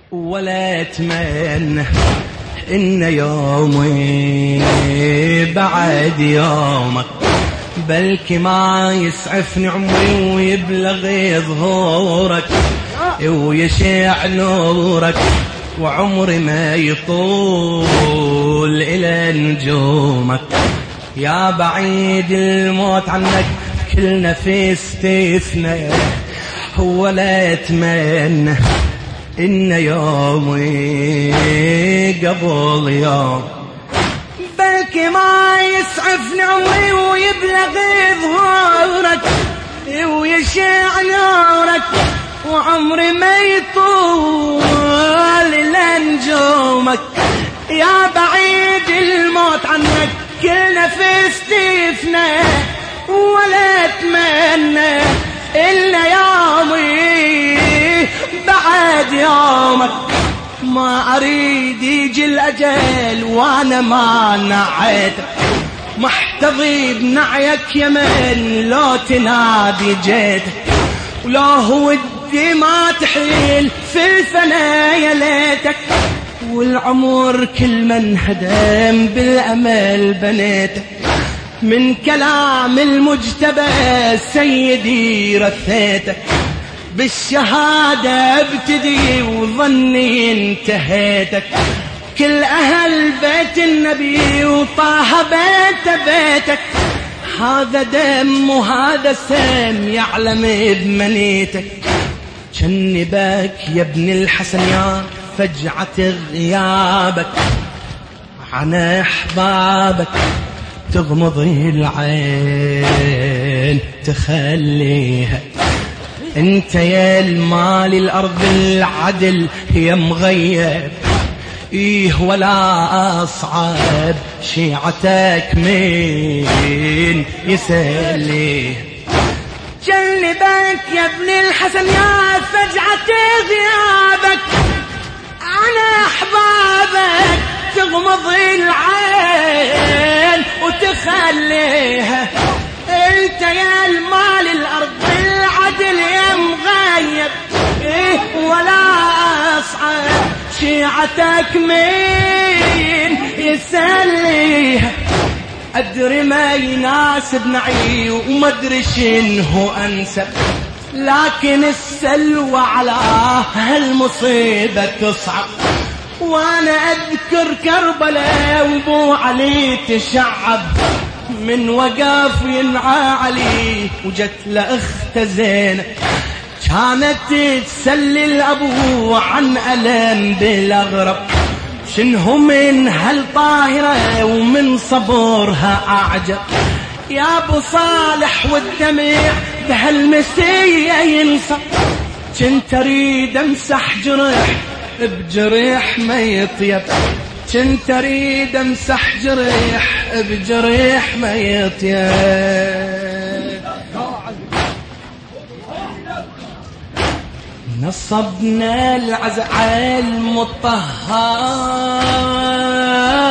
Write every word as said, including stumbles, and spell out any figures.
ولا أتمنى إن يومي بعد يومك، بلكي ما يسعفني عمري ويبلغ ظهورك ويشع نورك، وعمري ما يطول إلى نجومك. يا بعيد الموت عنك كل نفس تفنى، ولا أتمنى إن يومي قبل يوم، بلكي ما يسعفني عمري ويبلغ ظهورك ويشع نورك، وعمري ما يطول لنجومك. يا بعيد الموت عنك كل نفس تفنى، ولا أتمنى إلا يومي بعد يومك. ما أريد يجي الأجل وأنا ما نعيتك، محتضي بنعيك يمن لو تنادي جيتك، ولو ودي ما تحيل في الفنا يا ليتك، والعمر كل من هدم بالأمل بنيتك. من كلام المجتبى سيدي رثيتك، بالشهادة ابتدي وظني انتهيتك. كل أهل بيت النبي وطه بيت بيتك، هذا دم وهذا سم يعلم بمنيتك. جنبك يا ابن الحسن يا فجعة غيابك، عن أحبابك تغمضي العين تخليها. انت يا المال الأرض العدل يا مغيب، ايه ولا أصعب شيعتك مين يسليه. جنبك يا ابن الحسن يا فجعة غيابك، عن أحبابك تغمضي العين وتخليها. انت يا المال الأرض العدل يا مغيب، ايه ولا أصعب شيعتك مين يسليها. أدري ما يناسب نعي وما أدري شنو أنسب، لكن السلوى على هالمصيبة تصعب. وأنا أذكر كربلاء وابو علي تشعب، من وقف ينعى علي وجت لأخت زينب، كانت تسلل أبو عن ألم بالأغرب. شنهم من هالطاهرة ومن صبرها أعجب، يا أبو صالح والدمع بهالمسية ينصب. كنت أريد أمسح جرح بجريح ما يطيب، كنت أريد أمسح جريح بجريح ما يطيب. نصبنا العزع المطهر